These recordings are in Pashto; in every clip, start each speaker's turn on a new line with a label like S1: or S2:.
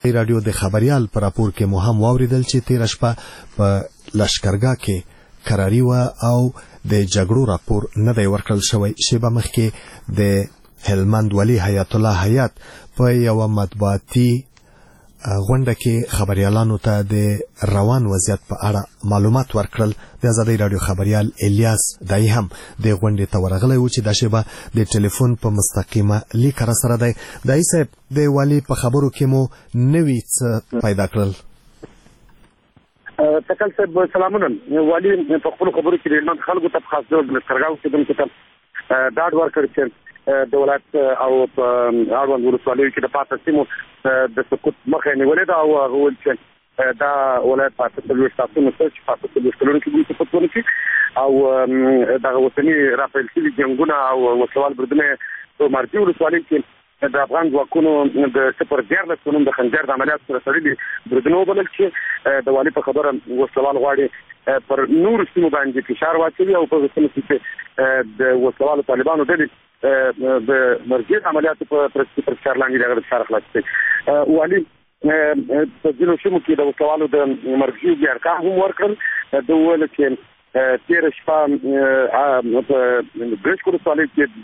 S1: رادیو د خبریال پر راپور کې مو هم واوریدل چې تیر شپه په لشکرګاه کې قراری و او د جګړو راپور نه دی ورکړل شوی. شیبه مخکې د هلمند ولی حیات الله حیات په یو مطبوعاتي غونډه کې خبريالانو ته د روان وضعیت په اړه معلومات ورکړل. د آزادۍ رادیو خبريال الیاس دای هم د غونډې ته ورغلی و چې د شیبه د ټلیفون په مستقیمه لیک را سره دی. دای صاحب د والی په خبرو کې مو نوې څه پیدا کړل؟
S2: تکل صاحب سلامونه. والی په خپل خبرو کې د خلکو ته خاص ډول لشکرګاه اوسېدونکو ته ډاډ ورکړ چې د ولایت او په اړوند ولسوالیو کې د پاتې سیمو د سقوط مخه نیولې ده او هغه ویل چې دا ولایت پاتې څلوېښت ساعتونو چې پاتې څلوېښت کلونو کې دوی سقوط ونه کړي او دغه وطني راپیل شوي جنګونه او وسوال بریدونه په مرکزي ولسوالۍ کې د افغان ځواکونو د 0.14 په نوم د خنجر د عملیاتو سره تړلي بریدونه وبلل چې د والي په خبره وسوال غواړي پر نورو سیمو باندې فشار واچوي او په سیمو کې د وسوالو طالبانو ډلې د مرکزي عملیاتو په فشار لاندې دغه فشار خلاص کړي. والي په ځینو سیمو کې د وسوالو د مرکزي ارکان هم ورکړل. د ویل چې تیر شپه په برېښ ولسوالۍ کې د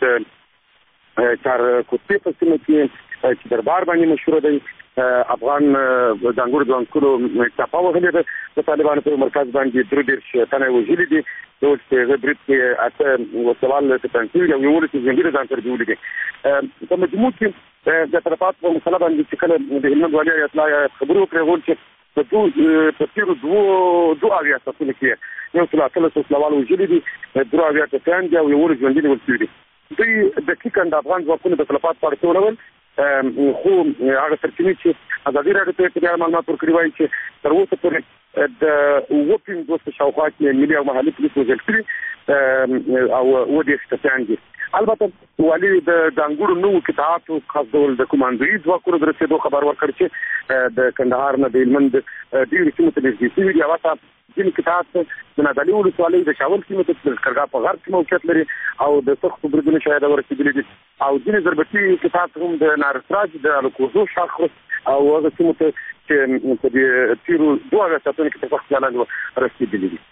S2: چار کوټې په سیمه کې چې دربار باندې مشهور دی افغان ځانګړو ځوانکلو چاپه وهلې ده. د طالبانو په مرکز باندې 3 تنه وژلي دي. د هغه برید کې اته وسوال ته تنظیم یو یو چې ځنګړي ځان تر جوړ دي. په مجموع کې د طرفات په مسله باندې چې کله د هلمند والي اطلاع خبرو کړو چې په تیر دوه اویا ساتل کې یو څل اتل سوال وژلي دي. دوه اویا ته یو یو ژوندۍ ولسي دي. دوی دقیقاً د افغان ځواکونو د تلفات په اړه ورول خو هغه سرچینې چې آزادي راډیو ته په معلومات ورکړي وایي چې تر اوسه پورې د وپین دوست شاوخوا کې ملي او محلي پولیس وژل کړي او ودې ستان دي. البته والي د ځانګړو نوو قطاعاتو خاص ډول د کمانډوي ځواکونو د رسېدو خبر ورکړ چې د کندهار نه د هلمند ډېرې سیمو ته نږدې شوي دي. هغه ځینې قطاعات د نادعلي ولسوالۍ د شاول سیمې ته د لشکرګاه په غرب کې موقعیت لري او د سختو بریدونو شاهد ورسېدلي دي او ځینې ضربتي قطاعات هم د نارسراج د الکوزو شاخص او هغه سیمو ته چې په دې تیرو دوه ساعتونو کې په سخت لاندې رسېدلي دي.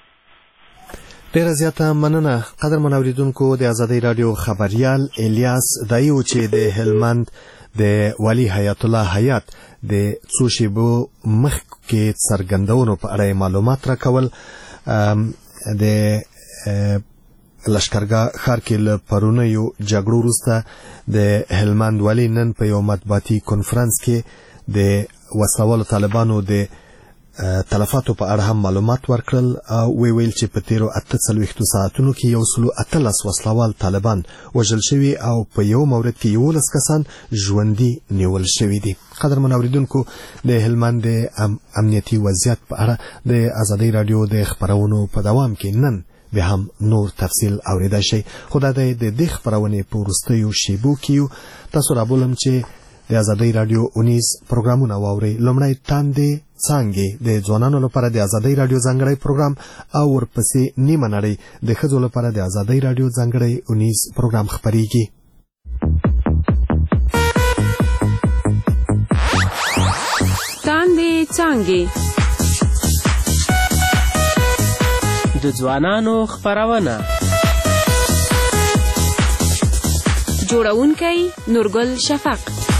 S1: ډیره زیاته مننه قدرمن اوریدونکو. د آزادۍ رادیو خبریال الیاس دایو چې د هلمند د والی حیات الله حیات د څو شیبو مخکې څرګندونو په اړه معلومات راکول. د لشکرګاه ښار کې له پرونیو جګړو وروسته د هلمند والی نن په یو مطبوعاتي کنفرانس کې د وسوالو طالبانو د تلفاتو په اړه هم معلومات ورکړل او ویل چې په تیرو 48 ساعتونو کې یو سلو 13 وسلوال طالبان وژل شوي او په یو مورد کې 11 کسان ژوندي نیول شوي دي. قدرمن اوریدونکو د هلمند امنیتي وضعیت په اړه د آزادۍ رادیو د خبرونو په دوام کې نن به هم نور تفصیل اوریدای شي. خدای دې د دې خبرونې په وروستیو شیبو کې تاسو را بولم چې د آزادۍ رادیو 19 پروګرامونه واوري. لومړی تاندې څنګه د ځوانانو لپاره د آزادۍ رادیو ځانګړی پروګرام او ورپسې نیمه نړۍ د ښځو لپاره د آزادۍ رادیو ځانګړی 19 پروګرام خبريږي.
S3: تاندې څنګه
S4: د ځوانانو خبرونه
S3: جوړونکی نورګل شفق.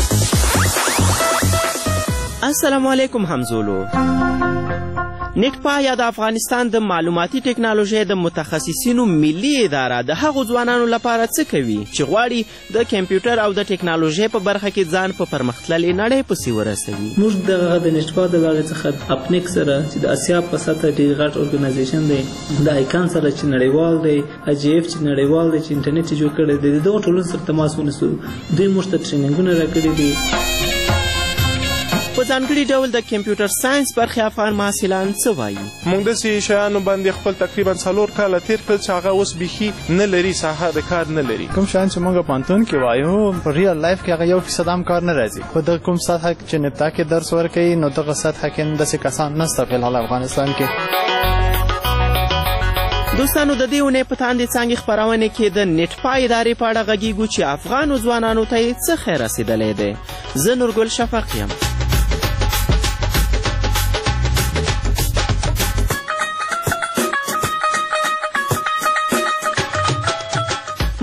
S4: السلام علیکم همزولو. نټپا یا د افغانستان د معلوماتي ټکنالوژي د متخصصینو ملي اداره د هغو ځوانانو لپاره څه کوي چې غواړي د کمپیوټر او د ټکنالوژي په برخه کې ځان په پرمختللې نړۍ پسې ورسوي.
S5: موږ د نټپا د لارې څخه اپنیک سره چې د اسیا په سطح ډېر غټ اورګنایزیشن دی، د آیکان سره چې نړیوال دی، اجیف چې نړیوال دی چې انټرنیټ جوړ کړی دی، دغه ټولو سره تماس ونیسو. دوی موږ ته ټریننګونه راکړي دي.
S4: په ځانګړي ډول د کمپیوټر ساينس برخې افغان محصلان څه وایي؟
S6: موږ داسې شیانو باندې خپل تقریبا 4 کاله تیر کړل چې هغه اوس بیخي نه لري، ساحه د کار نه لري.
S7: کوم شیان چې موږ پانتون کې وایو په ریل لایف کې هغه 1% هم کار نه راځي. په دغه کوم سطح چې نپتا کې درس ورکوي نو دغه سطح کې داسې کسان نشته په افغانستان کې.
S4: دوستانو د دې اونۍ په تاندې څانګې خپرونې کې د نټپا ادارې په اړه غږیږو چې افغانو ځوانانو ته یې څه خیر رسېدلی دی. زه نورګل شفق یم.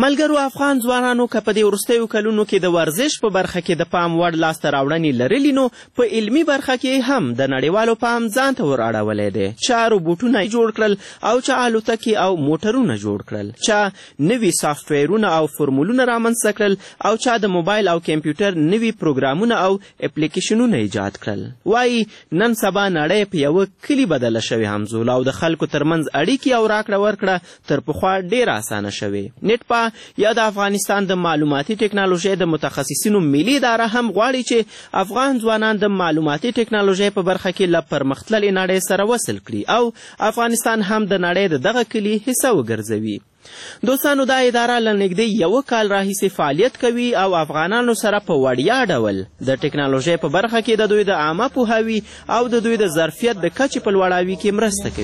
S4: ملګرو افغان ځوانانو که په دې وروستیو کلونو کې د ورزش په برخه کې د پام وړ لاسته راوړنې لرلي نو په علمي برخه کې هم د نړیوالو پام ځان ته ور اړولی دی. چا روبوټونه جوړ کړل او چا الوتکې او موټرونه جوړ کړل، چا نوي سافټویرونه او فورمولونه رامنځته کړل او چا د موبایل او کمپیوټر نوي پروګرامونه او اپلیکیشنونه ایجاد کړل. وایي نن سبا نړۍ په یوه کلي بدله شوې همزوله او د خلکو ترمنځ اړیکې او راکړه ورکړه تر پخوا ډېره اسانه شوې. نټپا یا د افغانستان د معلوماتي ټکنالوژۍ د متخصصینو ملي اداره هم غواړي چې افغان ځوانان د معلوماتي ټکنالوژۍ په برخه کې له پرمختللې نړۍ سره وصل کړي او افغانستان هم د نړۍ د دغه کلي حصه وګرځوي. دوستانو دا اداره له نږدې یوه کال راهیسې فعالیت کوي او افغانانو سره په وړیا ډول د ټکنالوژۍ په برخه کې د دوی د عامه پوهاوي او د دوی د ظرفیت د کچې په لوړاوي کې مرسته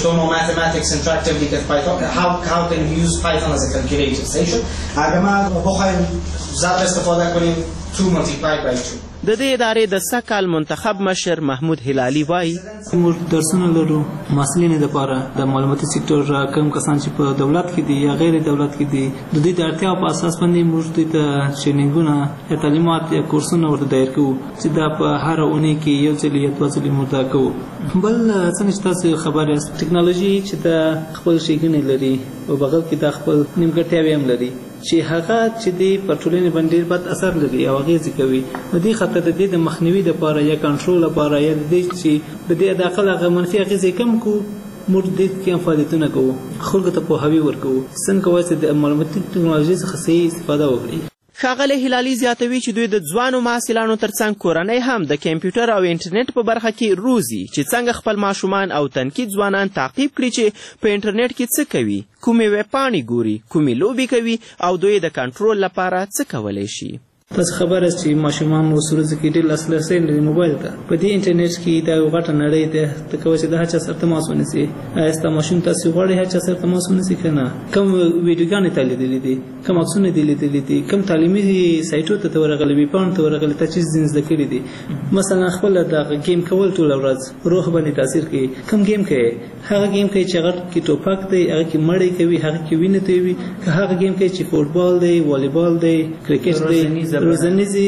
S4: کوي. د دې ادارې د سږ منتخب مشر محمود هلالي وایي
S5: موږ درسونه لرو محصلینو دپاره د معلوماتي سکتور کوم کسان چې په دولت کې دي یا غیر دولت کې دي د دوی د اړتیاو په اساس باندې موږ دوی ته ټرینینګونه یا تعلیمات یا کورسونه ورته دایر کوو چې دا په هره اونۍ کې یو ځل یا دوه ځلې موږ دا کوو. بل څنګه چې تاسو خبر یاست ټکنالوژي چې د خپل ښېګڼې لري او بغل کې د خپل نیمګړتیاوې هم لري چې هغه چې دی پر ټولنې باندې ډېر بد اثر لري او اغېزې کوي. د دې خاطر د دې د مخنیوي دپاره یا کنټرول لپاره یا د دې چې د دې د عقل هغه منفي اغېزې کم کړو موږ دې کې هم فعالیتونه کوو، خلکو ته پوهاوی ورکوو څنګه کولی چې د معلوماتي ټکنالوژۍ څخه صحیح استفاده وکړي.
S4: ښاغلی هلالي زیاتوي چې دوی د ځوانو محصلانو ترڅنګ کورنۍ هم د کمپیوټر او انټرنیټ په برخه کې روزي چې څنګه خپل ماشومان او تنکي ځوانان تعقیب کړي چې په انټرنیټ کې څه کوي، کومې ویبپاڼې ګوري، کومې لوبې کوي او دوی د کنټرول لپاره څه کولی شي.
S5: تاسو خبر یاست چې ماشومان اوس ورځو کې ډېر لاسرسی لري موبایل ته. په دې انټرنیټ کې دا یوه غټه نړۍ ده، ته کولی چې د هر چا سره تماس ونیسي. ایا ستا ماشوم تاسې غواړئ هر چا سره تماس ونیسي که نه؟ کوم ویډیوګانې تا لیدلي دي، کوم عکسونه دې لیدلي دي، کوم تعلیمي سایټونو ته ورغلی، ویبپاڼو ته ورغلی، تا چې ځینې زده کړي دي. مثلا خپله دغه گیم کول ټوله ورځ روح باندې تاثیر کوي. کوم گیم کوي؟ هغه گیم کوي چې هغه کې ټوپک دی، هغه کې مړی کوي، هغه کې وینې تویوي، که هغه گیم کوي چې فوټبال دی، والیبال دی، کرکټ دی، روزنیزي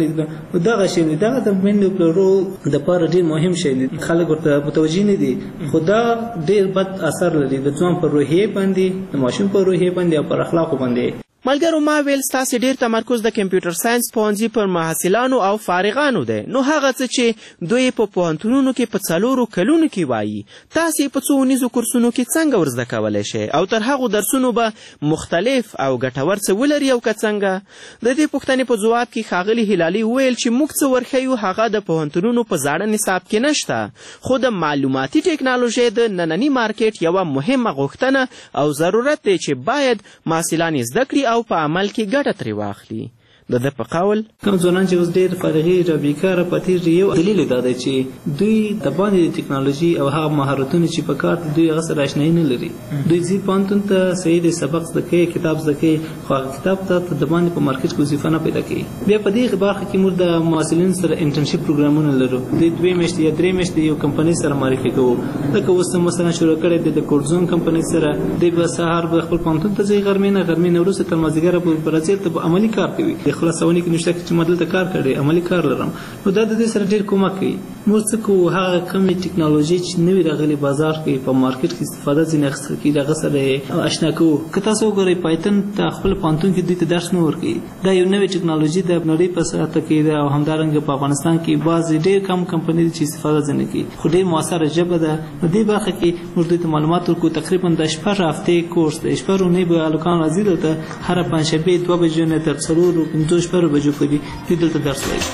S5: دغه شی دی. دغه د میندو پلرو دپاره ډېر مهم شی دی، خلک ورته متوجه نه دي، خو دا ډېر بد اثر لري د ځوان پر روحیې باندې، د ماشوم پر روحیې باندې او پر اخلاقو باندې.
S4: ملګرو ما ویل ستاسې ډېر تمرکز د کمپیوټر ساینس پوهنځي پر محصلانو او فارغانو دی، نو هغه څه چې دوی په پوهنتونونو کې په 4 کلونو کې وایي تاسې په څو اونیزو کورسونو کې څنګه ورزده کولی شئ او تر هغو درسونو به مختلف او ګټور څه ولري او که څنګه. د دې پوښتنې په ځواب کې ښاغلي هلالي وویل چې موږ څه ورښیو هغه د پوهنتونونو په زاړه نصاب کې نشته، خو د معلوماتي ټکنالوژۍ د ننني مارکیټ یوه مهمه غوښتنه او ضرورت دی چې باید محصلان یې زده کړي او په عمل کې ګټه ترې واخلي. د ده په قول
S5: کوم ځوانان چې اوس ډېر فارغي را بیکاره پاتې دي، یو دلیل یې دا دی چې دوی د باندې د ټکنالوژي او هغه مهارتونه چې په کار دي دوی هغه سره اشنایي نه لري. دوی ځي پوهنتون ته صحیح د سبق زده کوي، کتاب زده کوي، خو هغه کتاب ته د باندې په مارکیټ کې وظیفه نه پیدا کوي. بیا په دې برخه کې موږ د محصلینو سره انټرنشپ پروګرامونه لرو. دوی 2 میاشتې یا 3 میاشتې یو کمپنۍ سره معرفي کوو. لکه اوس مثلا شروع کړی د کورزون کمپنۍ سره، دوی به سهار به خپل پوهنتون ته ځي، غرمې نه وروسته تر مازدیګره به راځي ته عملي کار کوي. خلاصونې کې نشته چې ما دلته کار کړی، عملي کار لرم. نو دا د دې سره ډېر کومک کوي. موږ څه کوو هغه کومې ټکنالوژي چې نوي راغلي بازار کې په مارکیټ کې استفاده ځینې اخیستل کېږي هغه سره اشنا کوو. که تاسو وګورئ پایتن ته خپل پوهنتون کې دوی ته درس نه ورکوي. دا یو نوې ټکنالوژي د نړۍ په سطحه کې ده او همدارنګه په افغانستان کې بعضې ډېر کم کمپنۍ دي چې استفاده ځینې کوي، خو ډېر مؤثره ژبه ده. په دې برخه کې موږ دوی ته معلومات ورکوو. تقریبا د 4 هفتې کورس دی، 4 اونۍ به هلکان راځي دلته هره پنجشنبې 2 بجو نه تر 4 بجو پورې دوی دلته درس وایي.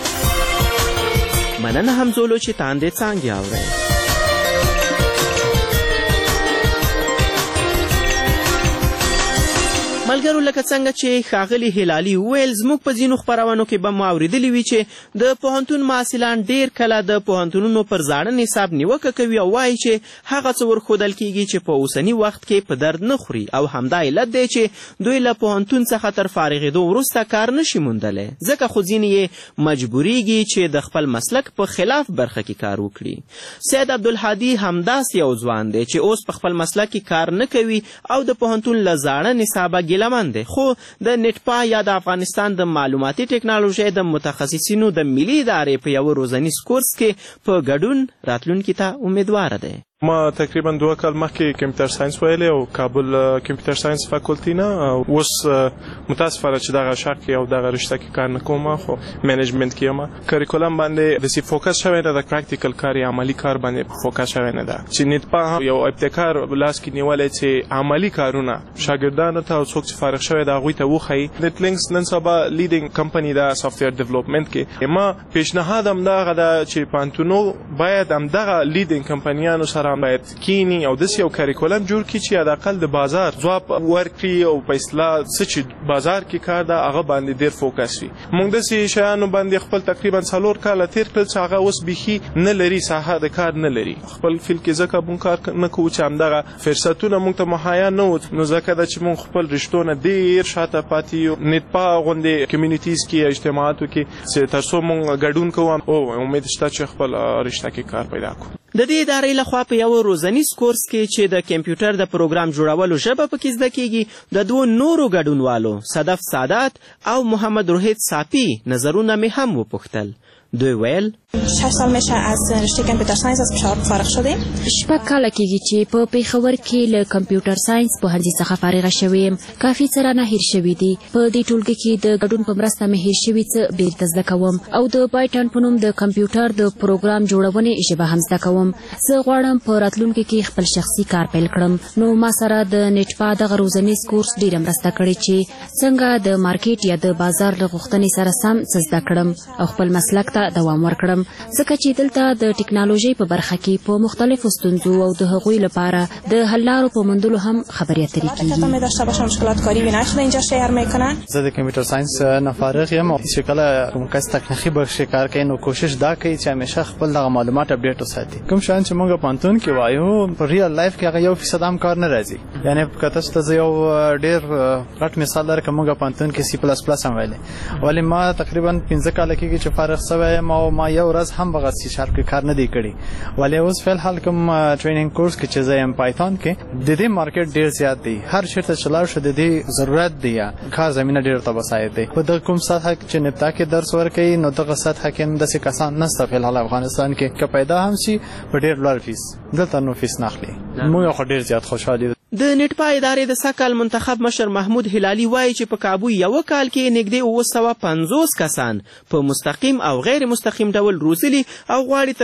S4: مننه همزولو چې تاندې څانګې اورئ. ملګرو لکه څنګه چې ښاغلي هلالي وویل زموږ په ځینو خپرونو کې به مو اورېدلي وي چې د پوهنتون محصلان ډېر کله د پوهنتونونو پر زاړه نصاب نیوکه کوي او وایي چې هغه څه ورښودل کېږي چې په اوسني وخت کې په درد نه خوري او همدا علت دی چې دوی له پوهنتون څخه تر فارغېدو وروسته کار نشي موندلی، ځکه خو ځینې یې مجبوریږي چې د خپل مسلک په خلاف برخه کې کار وکړي. سید عبدالهادي همداسې یو ځوان دی چې اوس په خپل مسلک کې کار نه کوي او د پوهنتون له زاړه نصابه ګیله هیله دی، خو د نټپا یا د افغانستان د معلوماتي ټکنالوژۍ د متخصصینو د ملي ادارې په یو روزنیز کورس کې په ګډون راتلونکي ته امیدواره دی.
S6: ما تقریبا 2 کال مخکې کمپیوټر ساينس ویلی او کابل کمپیوټر ساينس فاکولټي نه، اوس متاسفانه چې دغه شاق کې او دغه رشته کې کار نه کوم، خو مینجمنت کې یم. کریکولم باندې داسې فوکس شوی نه ده، پریکټیکل کار یا عملي کار باندې فوکس شوی نه ده چې نټپا یو ابتکار لاس کې نیولی چې عملي کارونه شاګردانو ته او څوک چې فارغ شوی د هغوی ته وښایي. نټلینکس نن سبا لیډینګ کمپني ده سافټویر ډیولپمنټ کې. ما پیشنهاد همدغه ده چې پوهنتونو باید همدغه لیډینګ کمپنیانو سره باید کینی او داسې یو کریکولم جوړ کړي چې حداقل د بازار ځواب ورکړي او په اصطلاح څه چې بازار کې کار ده هغه باندې ډېر فوکس وي. موږ داسې شیانو باندې خپل تقریبا 4 کاله تېر کړل چې هغه اوس بیخي نه لري، ساحه د کار نه لري. خپل فیلډ کې ځکه موږ کار نه کوو چې همدغه فرصتونه موږ ته مهیا نه وو، نو ځکه ده چې موږ خپل رشتو نه ډېر شاته پاتې یو. نټپا غوندې کمیونیټیز کې اجتماعاتو کې چې تر څو موږ ګډون کوو او امید شته چې خپل رشته کې کار پیدا کړو.
S4: د دې ادارې لخوا په یو روزنیز کورس کې چې د کمپیوټر د پروګرام جوړولو ژبه پکې زده کیږي، د 2 نورو ګډونوالو صدف سادات او محمد روحیت صافی نظرونه مې هم وپوښتل. دوی ویل
S8: 6 سال میشه از رشته کامپیوتر ساینس از پشاور فارغ شدیم.
S3: 6 کاله کېږي چې په پیښور کې له کمپیوټر ساینس پوهنځي څخه فارغه شوې یم. کافي څه رانه هیر شوي دي. په دې ټولګي کې د ګډون په مرسته مې هیر شوي څه بیرته زده کوم او د پایتون په نوم د کمپیوټر د پروګرام جوړونې ژبه هم زده کوم. زه غواړم په راتلونکي کې خپل شخصي کار پیل کړم. نو ما سره د نټپا دغه روزنیز کورس ډېره مرسته کړې چې څنګه د مارکیټ یا د بازار له غوښتنې سره سم څه زده کړم او خپل مسلک ته دوام ورکړم، ځکه چې دلته د ټکنالوژي په برخه کې په مختلفو ستونزو او د هغوی لپاره د حل لارو په موندلو هم خبرې اترې
S7: کیږي. زه د کمپیوټر ساينس نه فارغ یم او چې کله کوم کس تکنیکي برخه کار کوي نو کوشش دا کوي چې همیشه خپل دغه معلومات اپډیټ وساتي. کوم شان چې موږ پوهنتون کې وایو په ریل لایف کې هغه 1% هم کار نه راځي. یعنی کته چې یو ډېر غټ مثال درکړم، موږ پوهنتون کې C++ هم ویلې، ولی ما تقریبا 15 کال کېږي چې فارغ شوی یم او ما یو ورځ هم بغیر C# کې کار نه دی کړی. ولی اوس فعل حال کوم ټریننګ کورس کې چې زه یم پایتون کې، د دې مارکیټ ډېر زیات دی. هر چیرته چې لاړ شو د دې ضرورت دی، کار زمینه ډېر تبصایت دی. په د کوم سطح چې نپتا کې درس ورکوي نو دغه سطح کې داسې کسان نشته فعل حال افغانستان کې که پیدا هم شي په ډېر لوړ فیس. دلته نو فیس نه اخلي. موږ خو ډېر زیات خوشحالي.
S4: د نټپا ادارې د سکل منتخب مشر محمود هلالي وایي چې په کابو یو کال کې نږدې 950 کسان په مستقیم او غیر مستقیم ډول روزلي او غواړي